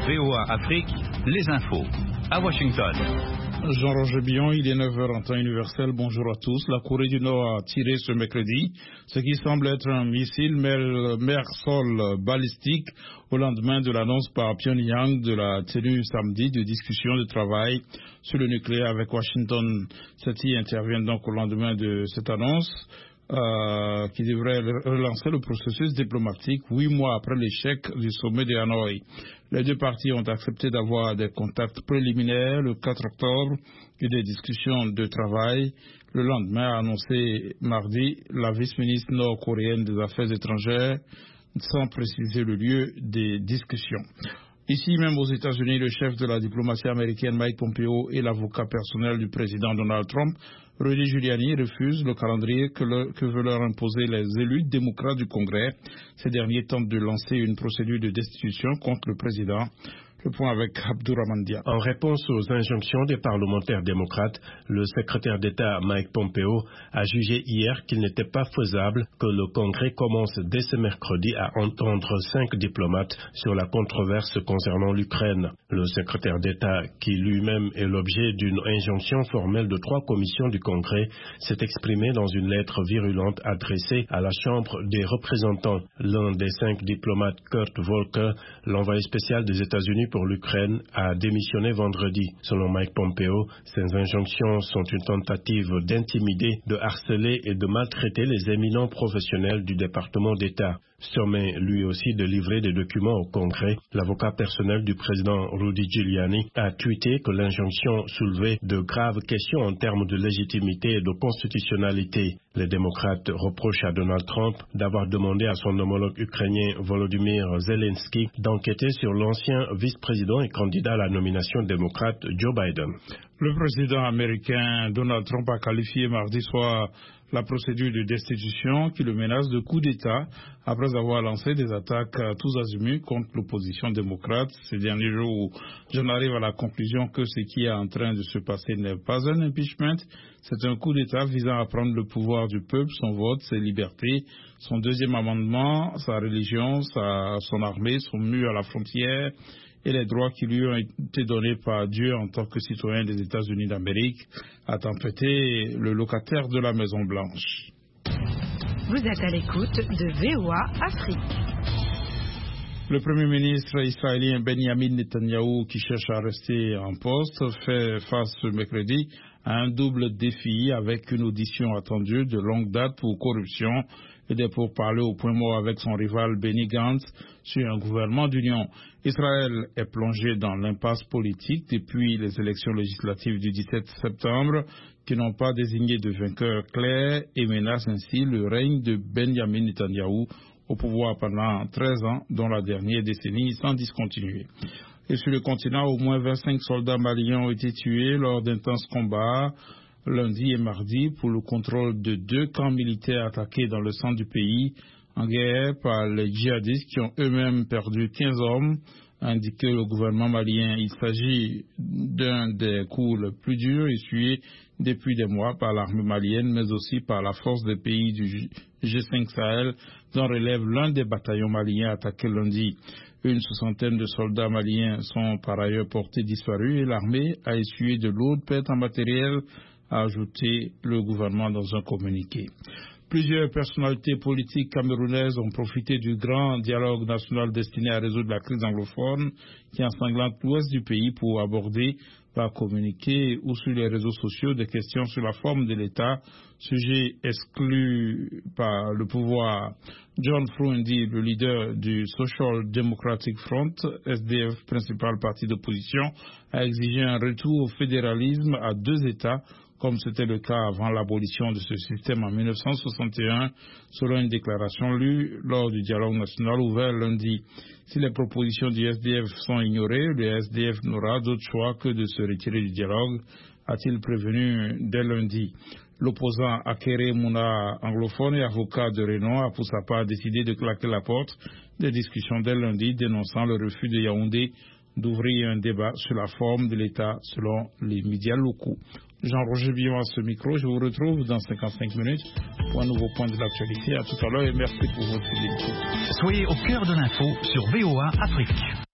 VOA Afrique, les infos. À Washington. Jean-Roger Billon, il est 9h en temps universel. Bonjour à tous. La Corée du Nord a tiré ce mercredi ce qui semble être un missile mer-sol balistique au lendemain de l'annonce par Pyongyang de la tenue samedi de discussions de travail sur le nucléaire avec Washington. Celle-ci intervient donc au lendemain de cette annonce. Qui devrait relancer le processus diplomatique 8 mois après l'échec du sommet de Hanoï. Les deux parties ont accepté d'avoir des contacts préliminaires le 4 octobre et des discussions de travail. Le lendemain, a annoncé mardi la vice-ministre nord-coréenne des Affaires étrangères, sans préciser le lieu des discussions. Ici même aux États-Unis, le chef de la diplomatie américaine Mike Pompeo et l'avocat personnel du président Donald Trump, Rudy Giuliani, refusent le calendrier que veulent leur imposer les élus démocrates du Congrès. Ces derniers tentent de lancer une procédure de destitution contre le président. Le point avec Abdourahmane Dia. En réponse aux injonctions des parlementaires démocrates, le secrétaire d'État Mike Pompeo a jugé hier qu'il n'était pas faisable que le Congrès commence dès ce mercredi à entendre 5 diplomates sur la controverse concernant l'Ukraine. Le secrétaire d'État, qui lui-même est l'objet d'une injonction formelle de 3 commissions du Congrès, s'est exprimé dans une lettre virulente adressée à la Chambre des représentants. L'un des 5 diplomates, Kurt Volker, l'envoyé spécial des États-Unis pour l'Ukraine, a démissionné vendredi. Selon Mike Pompeo, ces injonctions sont une tentative d'intimider, de harceler et de maltraiter les éminents professionnels du département d'État. Sommet lui aussi de livrer des documents au Congrès, l'avocat personnel du président Rudy Giuliani a tweeté que l'injonction soulevait de graves questions en termes de légitimité et de constitutionnalité. Les démocrates reprochent à Donald Trump d'avoir demandé à son homologue ukrainien Volodymyr Zelensky d'enquêter sur l'ancien vice-président et candidat à la nomination démocrate Joe Biden. Le président américain Donald Trump a qualifié mardi soir la procédure de destitution qui le menace de coup d'État après avoir lancé des attaques à tous azimuts contre l'opposition démocrate. Ces derniers jours, j'en arrive à la conclusion que ce qui est en train de se passer n'est pas un impeachment, c'est un coup d'État visant à prendre le pouvoir du peuple, son vote, ses libertés, son deuxième amendement, sa religion, son armée, son mur à la frontière et les droits qui lui ont été donnés par Dieu en tant que citoyen des États-Unis d'Amérique, a tempêté le locataire de la Maison-Blanche. Vous êtes à l'écoute de VOA Afrique. Le Premier ministre israélien Benjamin Netanyahou, qui cherche à rester en poste, fait face ce mercredi à un double défi avec une audition attendue de longue date pour corruption et des pourparlers au point mort avec son rival Benny Gantz sur un gouvernement d'union. Israël est plongé dans l'impasse politique depuis les élections législatives du 17 septembre qui n'ont pas désigné de vainqueur clair et menace ainsi le règne de Benjamin Netanyahou au pouvoir pendant 13 ans, dont la dernière décennie sans discontinuer. Et sur le continent, au moins 25 soldats maliens ont été tués lors d'intenses combats lundi et mardi pour le contrôle de 2 camps militaires attaqués dans le centre du pays en guerre par les djihadistes qui ont eux-mêmes perdu 15 hommes, a indiqué le gouvernement malien. Il s'agit d'un des coups les plus durs essuyés depuis des mois par l'armée malienne, mais aussi par la force des pays du G5 Sahel, dont relève l'un des bataillons maliens attaqués lundi. Une 60aine de soldats maliens sont par ailleurs portés disparus et l'armée a essuyé de lourdes pertes en matériel, a ajouté le gouvernement dans un communiqué. Plusieurs personnalités politiques camerounaises ont profité du grand dialogue national destiné à résoudre la crise anglophone qui ensanglante l'ouest du pays pour aborder par communiqué ou sur les réseaux sociaux des questions sur la forme de l'État, sujet exclu par le pouvoir. John Frundi, le leader du Social Democratic Front, SDF, principal parti d'opposition, a exigé un retour au fédéralisme à 2 États, comme c'était le cas avant l'abolition de ce système en 1961, selon une déclaration lue lors du dialogue national ouvert lundi. Si les propositions du SDF sont ignorées, le SDF n'aura d'autre choix que de se retirer du dialogue, a-t-il prévenu dès lundi. L'opposant Akere Mouna, anglophone et avocat de renom, a pour sa part décidé de claquer la porte des discussions dès lundi, dénonçant le refus de Yaoundé d'ouvrir un débat sur la forme de l'État selon les médias locaux. Jean-Roger Billon à ce micro. Je vous retrouve dans 55 minutes pour un nouveau point de l'actualité. À tout à l'heure et merci pour votre fidélité. Soyez au cœur de l'info sur VOA Afrique.